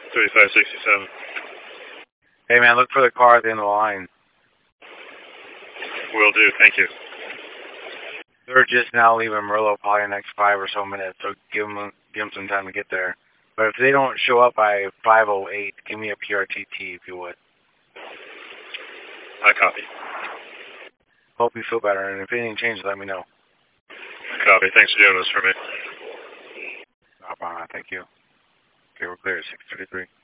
3567. Hey, man, look for the car at the end of the line. Will do. Thank you. They're just now leaving Amarillo probably in the next 5 or so minutes, so give them some time to get there. But if they don't show up by 5:08, give me a PRTT if you would. I copy. Hope you feel better, and if anything changes, let me know. Copy. Thanks for doing this for me. No problem. Thank you. Okay, we're clear at 6:33.